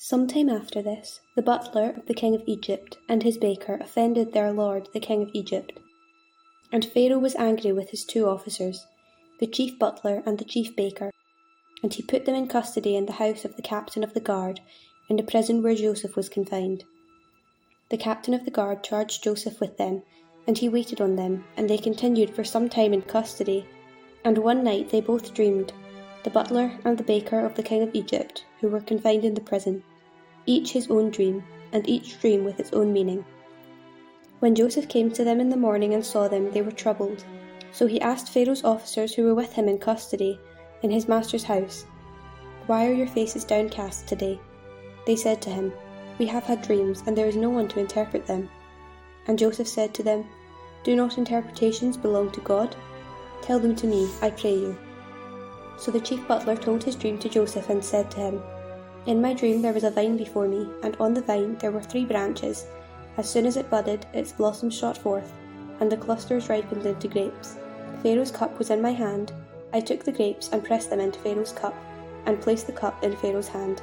Some time after this, the butler of the king of Egypt and his baker offended their lord the king of Egypt. And Pharaoh was angry with his 2 officers, the chief butler and the chief baker, and he put them in custody in the house of the captain of the guard, in the prison where Joseph was confined. The captain of the guard charged Joseph with them, and he waited on them, and they continued for some time in custody. And one night they both dreamed, the butler and the baker of the king of Egypt, who were confined in the prison, each his own dream, and each dream with its own meaning. When Joseph came to them in the morning and saw them, they were troubled. So he asked Pharaoh's officers who were with him in custody, in his master's house, "Why are your faces downcast today?" They said to him, "We have had dreams, and there is no one to interpret them." And Joseph said to them, "Do not interpretations belong to God? Tell them to me, I pray you." So the chief butler told his dream to Joseph and said to him, "In my dream there was a vine before me, and on the vine there were 3 branches. As soon as it budded, its blossoms shot forth, and the clusters ripened into grapes. Pharaoh's cup was in my hand. I took the grapes and pressed them into Pharaoh's cup, and placed the cup in Pharaoh's hand."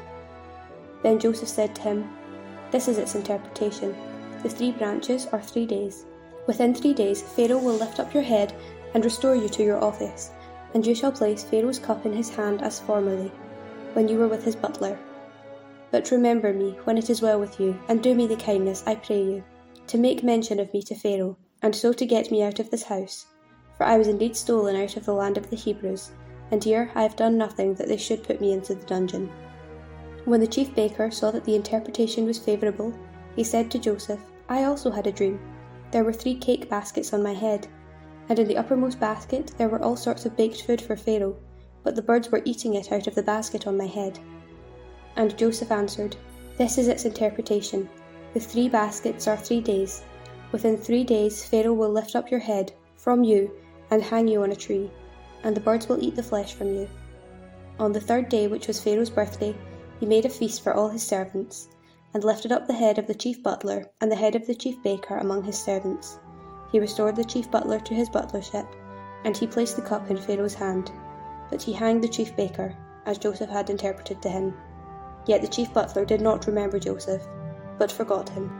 Then Joseph said to him, "This is its interpretation. The 3 branches are 3 days. Within 3 days Pharaoh will lift up your head and restore you to your office, and you shall place Pharaoh's cup in his hand as formerly, when you were with his butler. But remember me when it is well with you, and do me the kindness, I pray you, to make mention of me to Pharaoh, and so to get me out of this house. For I was indeed stolen out of the land of the Hebrews, and here I have done nothing that they should put me into the dungeon." When the chief baker saw that the interpretation was favourable, he said to Joseph, "I also had a dream. There were 3 cake baskets on my head, and in the uppermost basket there were all sorts of baked food for Pharaoh, but the birds were eating it out of the basket on my head." And Joseph answered, "This is its interpretation. The 3 baskets are 3 days. Within 3 days Pharaoh will lift up your head from you and hang you on a tree, and the birds will eat the flesh from you." On the 3rd day, which was Pharaoh's birthday, he made a feast for all his servants, and lifted up the head of the chief butler and the head of the chief baker among his servants. He restored the chief butler to his butlership, and he placed the cup in Pharaoh's hand. But he hanged the chief baker, as Joseph had interpreted to him. Yet the chief butler did not remember Joseph, but forgot him.